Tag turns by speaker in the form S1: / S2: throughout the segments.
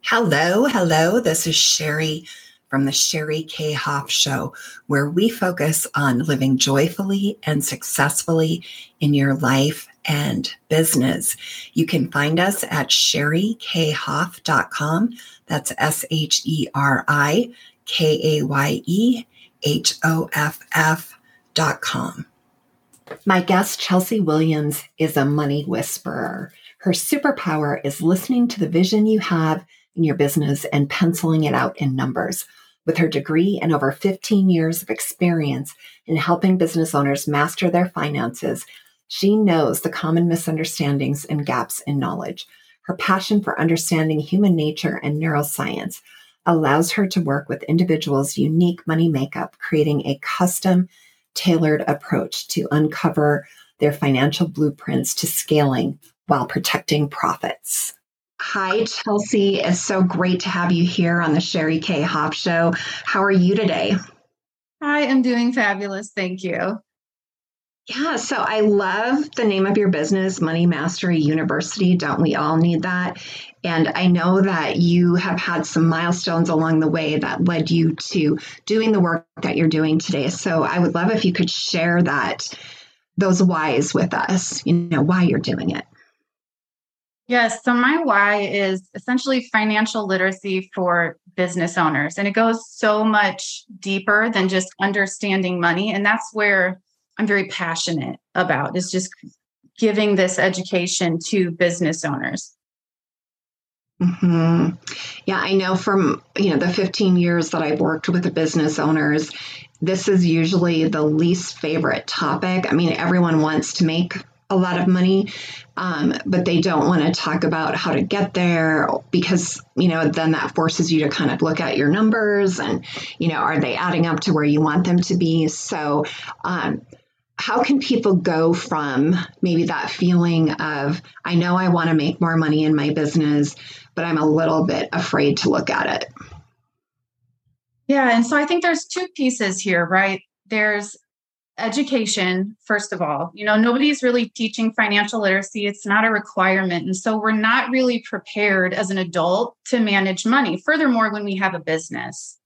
S1: Hello, hello. This is Sherry from the Sherry K. Hoff Show, where we focus on living joyfully and successfully in your life and business. You can find us at sherrykhoff.com. That's SherryKayehOff.com. My guest, Chelsea Williams, is a money whisperer. Her superpower is listening to the vision you have in your business and penciling it out in numbers. With her degree and over 15 years of experience in helping business owners master their finances, she knows the common misunderstandings and gaps in knowledge. Her passion for understanding human nature and neuroscience allows her to work with individuals' unique money makeup, creating a custom, tailored approach to uncover their financial blueprints to scaling while protecting profits. Hi, Chelsea. It's so great to have you here on the Sherry K. Hoff Show. How are you today?
S2: I am doing fabulous. Thank you.
S1: Yeah, so I love the name of your business, Money Mastery University. Don't we all need that? And I know that you have had some milestones along the way that led you to doing the work that you're doing today. So I would love if you could share those whys with us, why you're doing it.
S2: Yes. So my why is essentially financial literacy for business owners. And it goes so much deeper than just understanding money. And that's where I'm very passionate about, is just giving this education to business owners.
S1: Mm-hmm. Yeah, I know from, the 15 years that I've worked with the business owners, this is usually the least favorite topic. I mean, everyone wants to make a lot of money, but they don't want to talk about how to get there because, then that forces you to kind of look at your numbers and, are they adding up to where you want them to be? So, how can people go from maybe that feeling of, I know I want to make more money in my business, but I'm a little bit afraid to look at it?
S2: Yeah. And so I think there's two pieces here, right? There's education, first of all. Nobody's really teaching financial literacy. It's not a requirement. And so we're not really prepared as an adult to manage money. Furthermore, when we have a business,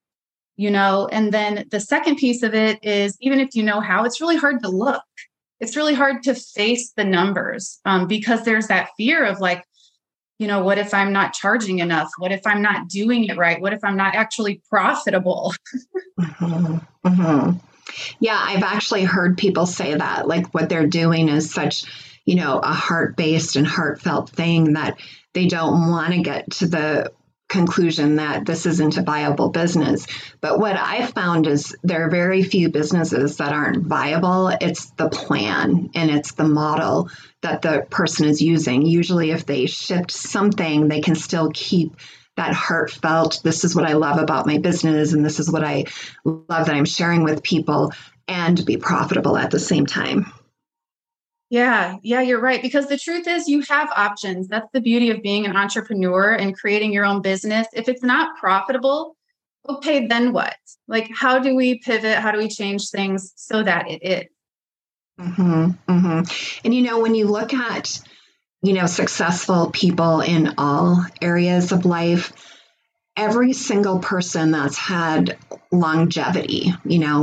S2: and then the second piece of it is, even if you know how, it's really hard to look. It's really hard to face the numbers because there's that fear of what if I'm not charging enough? What if I'm not doing it right? What if I'm not actually profitable?
S1: Mm-hmm. Mm-hmm. Yeah, I've actually heard people say that, like what they're doing is such, a heart-based and heartfelt thing that they don't want to get to the conclusion that this isn't a viable business. But what I've found is there are very few businesses that aren't viable. It's the plan and it's the model that the person is using. Usually if they shift something, they can still keep that heartfelt, this is what I love about my business, and this is what I love that I'm sharing with people, and be profitable at the same time.
S2: Yeah, you're right. Because the truth is you have options. That's the beauty of being an entrepreneur and creating your own business. If it's not profitable, okay, then what? How do we pivot? How do we change things so that it is?
S1: Mm-hmm, mm-hmm. And when you look at successful people in all areas of life, every single person that's had longevity,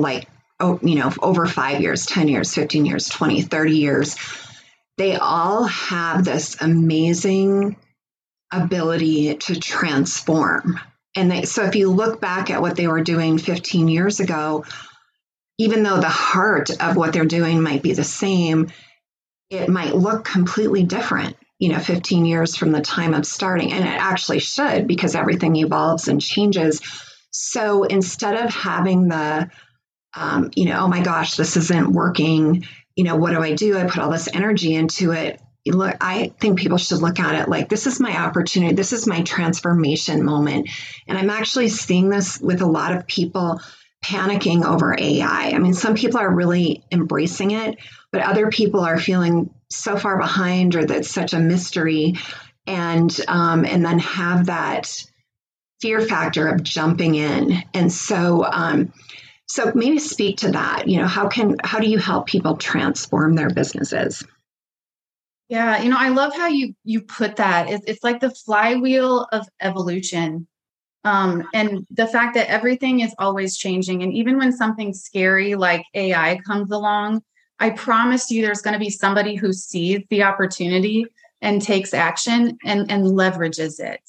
S1: over 5 years, 10 years, 15 years, 20, 30 years, they all have this amazing ability to transform. And so if you look back at what they were doing 15 years ago, even though the heart of what they're doing might be the same, it might look completely different, 15 years from the time of starting. And it actually should, because everything evolves and changes. So instead of having the, oh my gosh, this isn't working, what do? I put all this energy into it. Look, I think people should look at it like, this is my opportunity. This is my transformation moment. And I'm actually seeing this with a lot of people panicking over AI. I mean, some people are really embracing it, but other people are feeling so far behind, or that's such a mystery, and then have that fear factor of jumping in. And so maybe speak to that. How do you help people transform their businesses?
S2: Yeah, I love how you put that. It's like the flywheel of evolution. And the fact that everything is always changing. And even when something scary like AI comes along, I promise you there's going to be somebody who sees the opportunity and takes action and leverages it.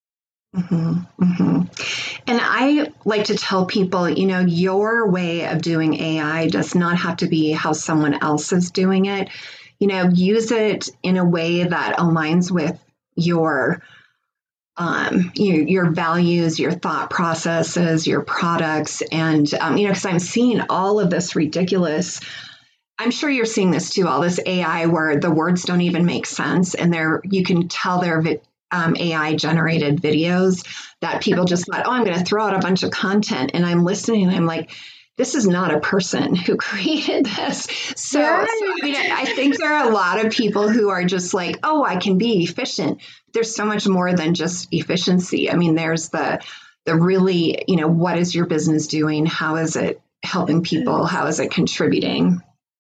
S1: And I like to tell people, your way of doing AI does not have to be how someone else is doing it. Use it in a way that aligns with your values, your thought processes, your products, and because I'm seeing all of this ridiculous. I'm sure you're seeing this too. All this AI where the words don't even make sense, and you can tell they're AI generated videos that people just thought, oh, I'm going to throw out a bunch of content, and I'm listening, and I'm like, this is not a person who created this. So, I think there are a lot of people who are just like, oh, I can be efficient. There's so much more than just efficiency. I mean, there's the really, what is your business doing? How is it helping people? How is it contributing?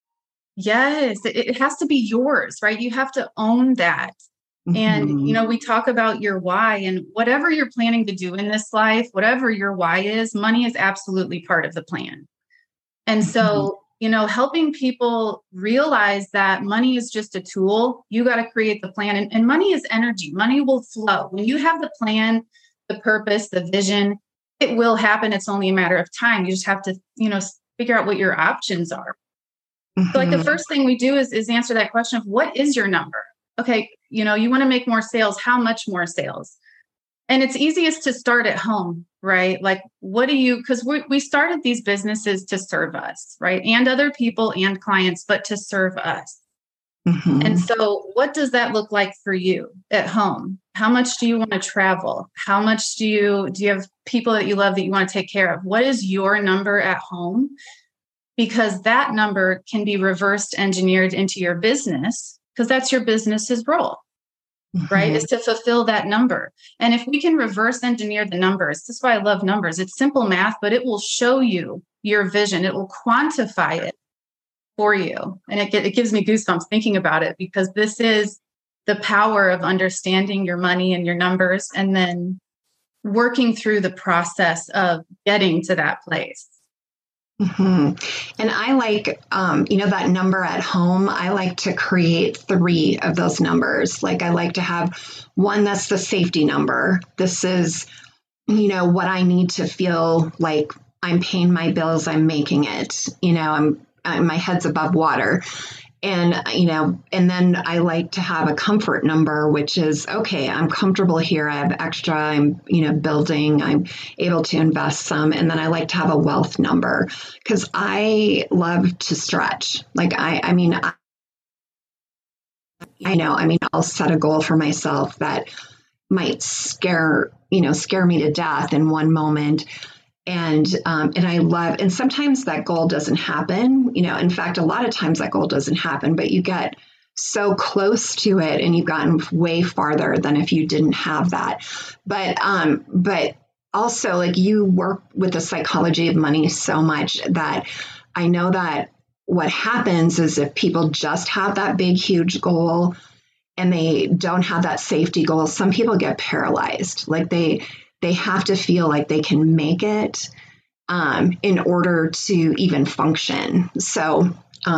S2: Yes, it has to be yours, right? You have to own that. And, we talk about your why, and whatever you're planning to do in this life, whatever your why is, money is absolutely part of the plan. And so, helping people realize that money is just a tool. You got to create the plan, and money is energy. Money will flow. When you have the plan, the purpose, the vision, it will happen. It's only a matter of time. You just have to, figure out what your options are. So like the first thing we do is answer that question of what is your number? Okay, you want to make more sales. How much more sales? And it's easiest to start at home, right? Like, because we started these businesses to serve us, right? And other people and clients, but to serve us. And so what does that look like for you at home? How much do you want to travel? How much do you have people that you love that you want to take care of? What is your number at home? Because that number can be reverse engineered into your business, because that's your business's role, right? Is to fulfill that number. And if we can reverse engineer the numbers, that's why I love numbers. It's simple math, but it will show you your vision. It will quantify it for you. And it gives me goosebumps thinking about it, because this is the power of understanding your money and your numbers, and then working through the process of getting to that place.
S1: And I like, that number at home. I like to create 3 of those numbers. Like I like to have one that's the safety number. This is, what I need to feel like I'm paying my bills. I'm making it. My head's above water. And, and then I like to have a comfort number, which is, okay, I'm comfortable here. I have extra, I'm, building, I'm able to invest some. And then I like to have a wealth number, because I love to stretch. Like, I'll set a goal for myself that might scare me to death in one moment. And I love, and sometimes that goal doesn't happen, in fact, a lot of times that goal doesn't happen, but you get so close to it and you've gotten way farther than if you didn't have that. But also, like, you work with the psychology of money so much that I know that what happens is if people just have that big, huge goal and they don't have that safety goal, some people get paralyzed. Like they have to feel like they can make it in order to even function. So,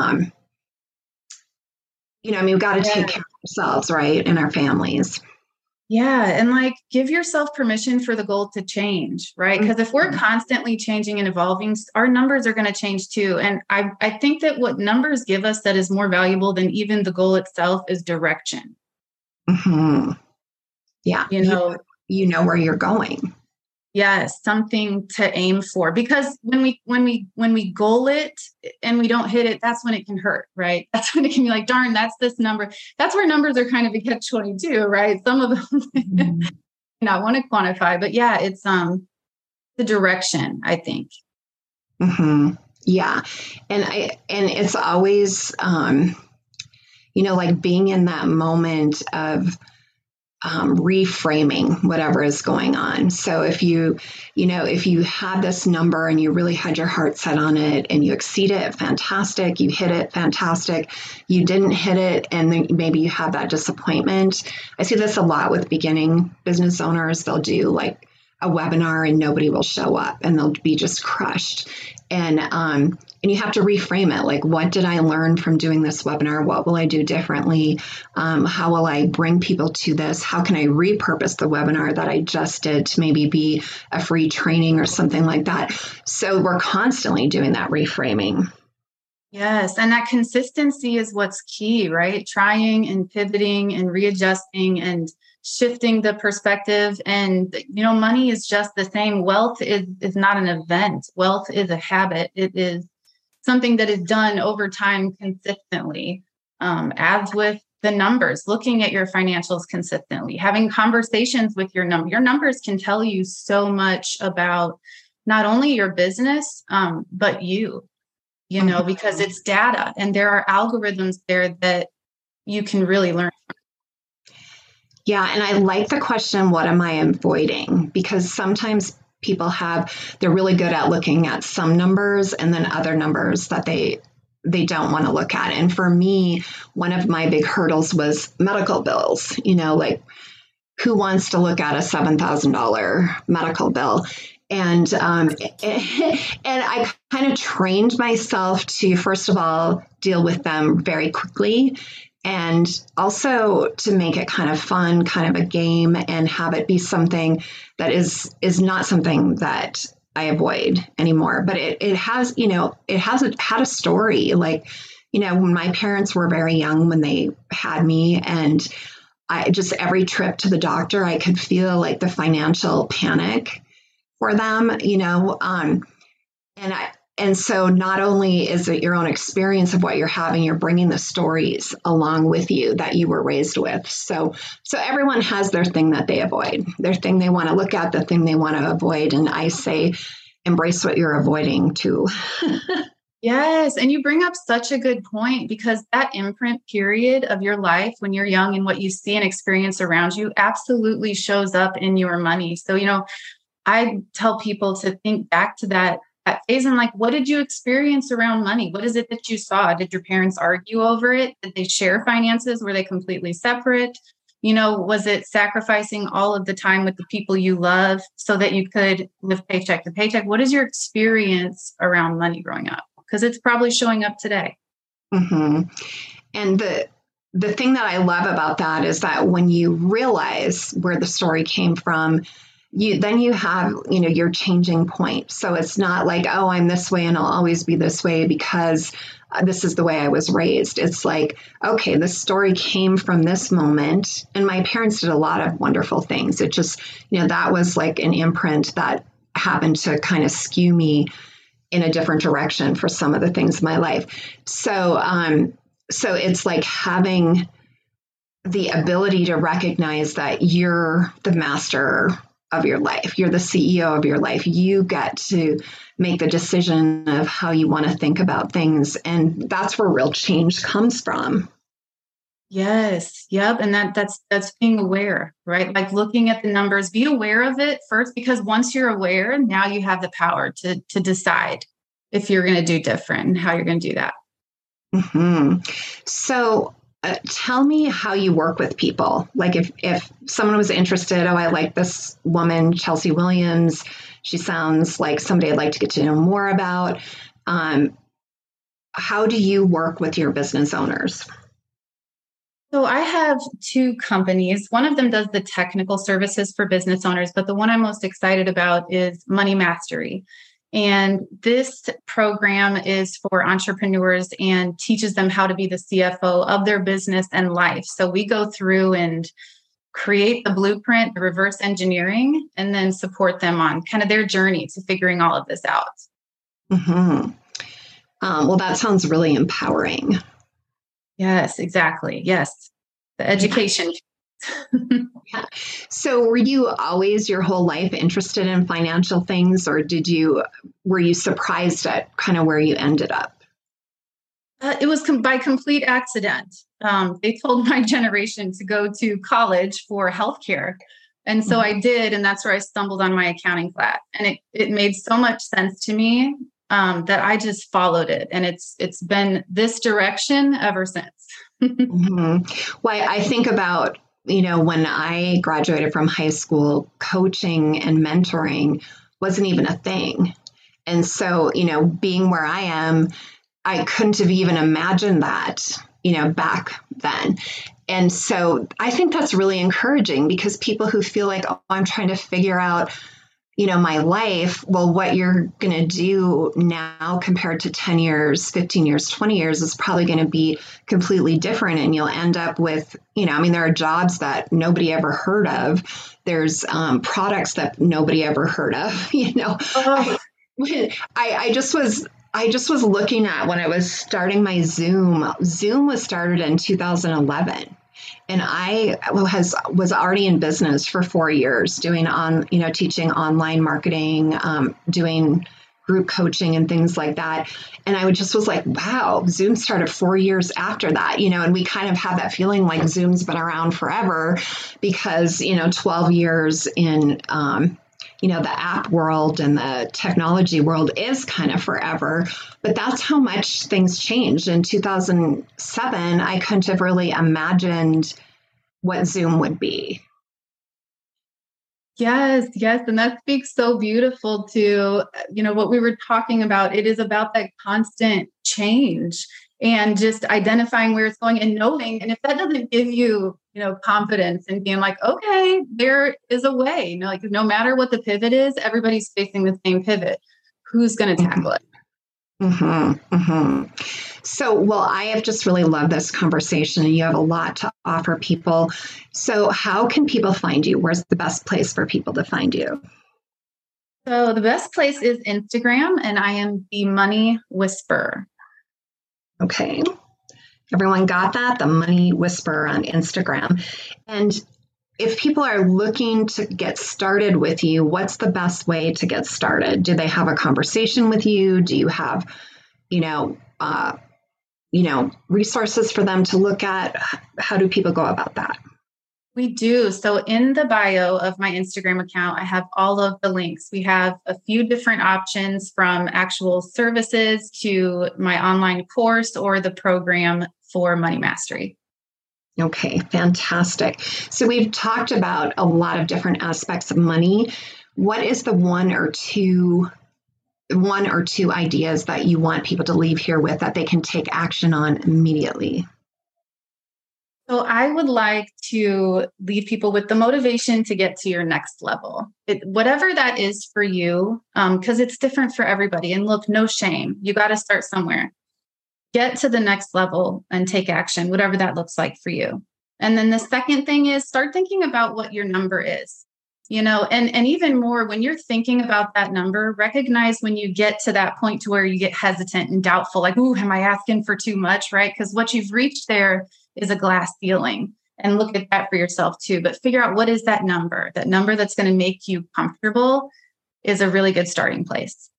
S1: we've got to take care of ourselves, right? And our families.
S2: Yeah. And like, give yourself permission for the goal to change, right? Because if we're constantly changing and evolving, our numbers are going to change too. And I think that what numbers give us that is more valuable than even the goal itself is direction.
S1: Yeah. You know where you're going.
S2: Yes, something to aim for, because when we goal it and we don't hit it, that's when it can hurt, right? That's when it can be like, darn, that's this number. That's where numbers are kind of a catch-22, right? Some of them not want to quantify, but yeah, it's the direction, I think.
S1: Yeah. And it's always like being in that moment of reframing whatever is going on. So if if you had this number and you really had your heart set on it and you exceed it, fantastic. You hit it, fantastic. You didn't hit it, and then maybe you have that disappointment. I see this a lot with beginning business owners. They'll do like a webinar and nobody will show up and they'll be just crushed. And you have to reframe it. Like, what did I learn from doing this webinar? What will I do differently? How will I bring people to this? How can I repurpose the webinar that I just did to maybe be a free training or something like that? So we're constantly doing that reframing.
S2: Yes. And that consistency is what's key, right? Trying and pivoting and readjusting and shifting the perspective. And, money is just the same. Wealth is not an event. Wealth is a habit. It is something that is done over time consistently, as with the numbers, looking at your financials consistently, having conversations with your number. Your numbers can tell you so much about not only your business, but because it's data and there are algorithms there that you can really learn from.
S1: Yeah. And I like the question, what am I avoiding? Because sometimes they're really good at looking at some numbers and then other numbers that they don't want to look at. And for me, one of my big hurdles was medical bills. Like, who wants to look at a $7,000 medical bill? And I kind of trained myself to, first of all, deal with them very quickly, and also to make it kind of fun, kind of a game, and have it be something that is not something that I avoid anymore. But it has had a story. Like, when my parents were very young when they had me, and I just, every trip to the doctor, I could feel like the financial panic for them, and so not only is it your own experience of what you're having, you're bringing the stories along with you that you were raised with. So everyone has their thing that they avoid, their thing they want to look at, the thing they want to avoid. And I say, embrace what you're avoiding too.
S2: Yes. And you bring up such a good point, because that imprint period of your life when you're young and what you see and experience around you absolutely shows up in your money. So, I tell people to think back to that phase and like, what did you experience around money? What is it that you saw? Did your parents argue over it? Did they share finances? Were they completely separate? Was it sacrificing all of the time with the people you love so that you could live paycheck to paycheck? What is your experience around money growing up? Because it's probably showing up today.
S1: Mm-hmm. And the thing that I love about that is that when you realize where the story came from, you have, your changing point. So it's not like, oh, I'm this way and I'll always be this way because this is the way I was raised. It's like, okay, this story came from this moment. And my parents did a lot of wonderful things. It just, that was like an imprint that happened to kind of skew me in a different direction for some of the things in my life. So it's like having the ability to recognize that you're the master of your life. You're the CEO of your life. You get to make the decision of how you want to think about things. And that's where real change comes from.
S2: Yes. Yep. And that's being aware, right? Like looking at the numbers, be aware of it first, because once you're aware, now you have the power to decide if you're going to do different and how you're going to do that.
S1: Mm-hmm. So tell me how you work with people. Like if someone was interested, oh, I like this woman, Chelsea Williams, she sounds like somebody I'd like to get to know more about. How do you work with your business owners?
S2: So I have two companies. One of them does the technical services for business owners, but the one I'm most excited about is Money Mastery. And this program is for entrepreneurs and teaches them how to be the CFO of their business and life. So we go through and create the blueprint, the reverse engineering, and then support them on kind of their journey to figuring all of this out.
S1: Mm-hmm. Well, that sounds really empowering.
S2: Yes, exactly. Yes. The education.
S1: Yeah. So were you always your whole life interested in financial things, or were you surprised at kind of where you ended up?
S2: It was by complete accident. they told my generation to go to college for healthcare. And so I did, and that's where I stumbled on my accounting class. And it made so much sense to me that I just followed it. And it's been this direction ever since.
S1: Well, I think about, when I graduated from high school, coaching and mentoring wasn't even a thing. And so, being where I am, I couldn't have even imagined that, back then. And so I think that's really encouraging, because people who feel like, oh, I'm trying to figure out, my life, well, what you're going to do now compared to 10 years, 15 years, 20 years is probably going to be completely different. And you'll end up with, there are jobs that nobody ever heard of. There's products that nobody ever heard of, I just was looking at, when I was starting my Zoom was started in 2011. And I was already in business for 4 years, teaching online marketing, doing group coaching and things like that. And I was like, wow, Zoom started 4 years after that, and we kind of have that feeling like Zoom's been around forever, because, 12 years in, the app world and the technology world is kind of forever, but that's how much things changed. In 2007, I couldn't have really imagined what Zoom would be.
S2: Yes. And that speaks so beautiful to, what we were talking about. It is about that constant change and just identifying where it's going and knowing. And if that doesn't give you, confidence and being like, okay, there is a way, like no matter what the pivot is, everybody's facing the same pivot. Who's going to tackle it?
S1: So, well, I have just really loved this conversation, and you have a lot to offer people. So how can people find you? Where's the best place for people to find you?
S2: So the best place is Instagram, and I am the Money Whisperer.
S1: Okay. Everyone got that? The Money Whisperer on Instagram. And if people are looking to get started with you, what's the best way to get started? Do they have a conversation with you? Do you have, resources for them to look at? How do people go about that?
S2: We do. So in the bio of my Instagram account, I have all of the links. We have a few different options, from actual services to my online course or the program for Money Mastery.
S1: Okay, fantastic. So we've talked about a lot of different aspects of money. What is the one or two ideas that you want people to leave here with that they can take action on immediately?
S2: So I would like to leave people with the motivation to get to your next level, whatever that is for you, because it's different for everybody. And look, no shame. You got to start somewhere. Get to the next level and take action, whatever that looks like for you. And then the second thing is start thinking about what your number is, and even more, when you're thinking about that number, recognize when you get to that point to where you get hesitant and doubtful, like, ooh, am I asking for too much, right? Because what you've reached there is a glass ceiling, and look at that for yourself too. But figure out, what is that number that's going to make you comfortable is a really good starting place.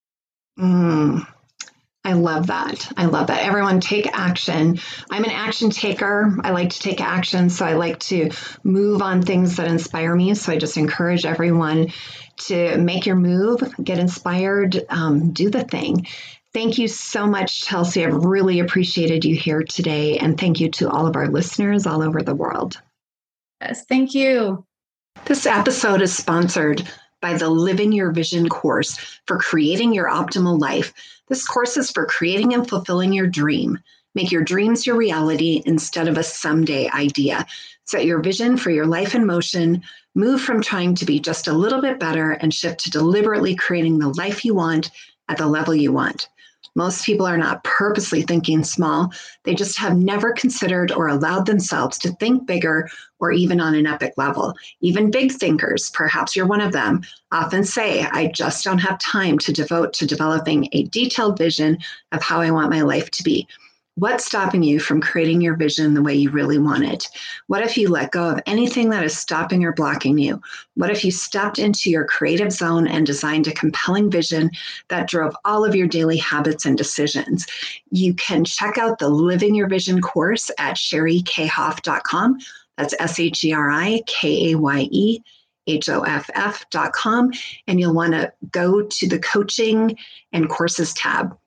S1: I love that. Everyone take action. I'm an action taker. I like to take action. So I like to move on things that inspire me. So I just encourage everyone to make your move, get inspired, do the thing. Thank you so much, Chelsea. I've really appreciated you here today. And thank you to all of our listeners all over the world.
S2: Yes, thank you.
S1: This episode is sponsored by the Living Your Vision course for creating your optimal life. This course is for creating and fulfilling your dream. Make your dreams your reality instead of a someday idea. Set your vision for your life in motion. Move from trying to be just a little bit better and shift to deliberately creating the life you want at the level you want. Most people are not purposely thinking small. They just have never considered or allowed themselves to think bigger or even on an epic level. Even big thinkers, perhaps you're one of them, often say, I just don't have time to devote to developing a detailed vision of how I want my life to be. What's stopping you from creating your vision the way you really want it? What if you let go of anything that is stopping or blocking you? What if you stepped into your creative zone and designed a compelling vision that drove all of your daily habits and decisions? You can check out the Living Your Vision course at sherikhoff.com. That's SherikayEHoff.com. And you'll want to go to the coaching and courses tab.